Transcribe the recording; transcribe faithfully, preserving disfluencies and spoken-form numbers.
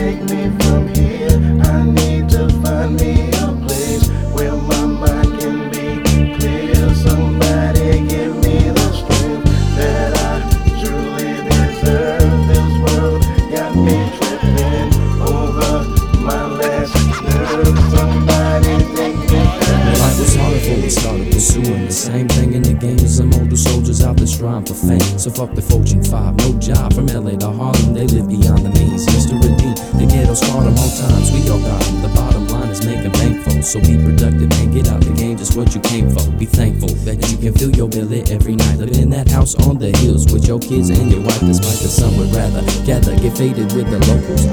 take me from here. I need to find me a place where my mind can be clear. Somebody give me the strength that I truly deserve. This world got me tripping over my last nerve. Somebody take me there. Life was hard before we started pursuing the same thing in the game as some older soldiers out there striving for fame. So fuck the Fortune five, no job from L A to Harlem. They live beyond the means, just to redeem the ghetto stardom. All times we all got them. The bottom line is making bankful. So be productive and get out the game, just what you came for. Be thankful that you can feel your belly every night. Live in that house on the hills with your kids and your wife, despite the sun would rather gather, get faded with the locals.